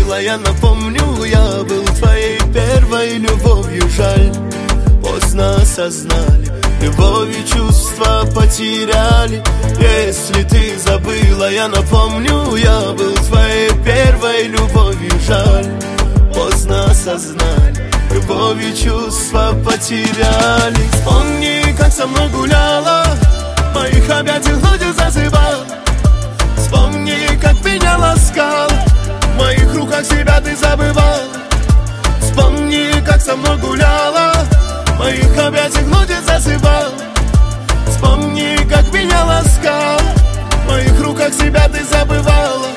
забыла, я напомню, я был твоей первой любовью. Жаль, поздно осознали, любовью чувства потеряли. Если ты забыла, я напомню, я был твоей первой любовью. Жаль, поздно осознали, любовью чувства потеряли. Вспомни, как со мной гуляла, моих объятий вроде зазывал. Вспомни, как меня ласкал, в моих руках себя ты забывал. Вспомни, как со мной гуляла, моих объятий вроде зазывал. Вспомни, как меня ласкал, в моих руках себя ты забывала.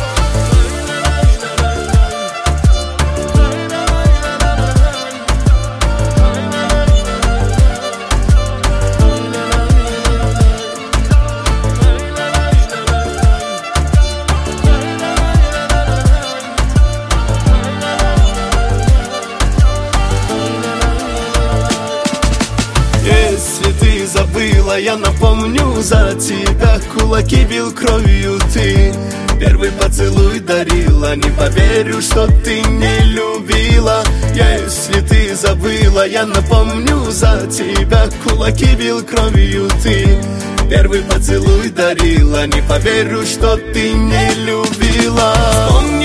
Если ты забыла, я напомню, за тебя кулаки бил кровью ты. Первый поцелуй дарила, не поверю, что ты не любила. Если ты забыла, я напомню, за тебя кулаки бил кровью ты. Первый поцелуй дарила, не поверю, что ты не любила.